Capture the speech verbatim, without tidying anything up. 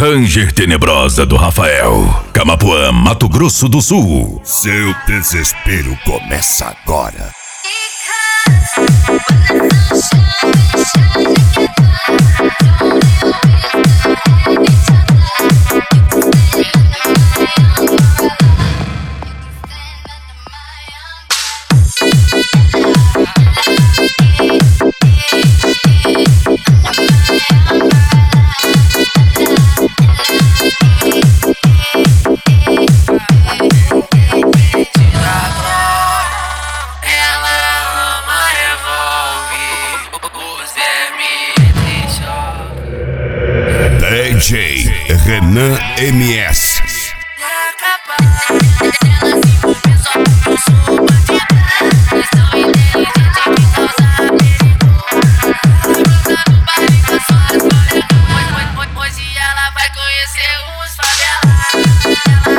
Ranger Tenebrosa do Rafael, Camapuã, Mato Grosso do Sul. Seu desespero começa agora. D J Renan M S. Hoje ela vai conhecer os favelados.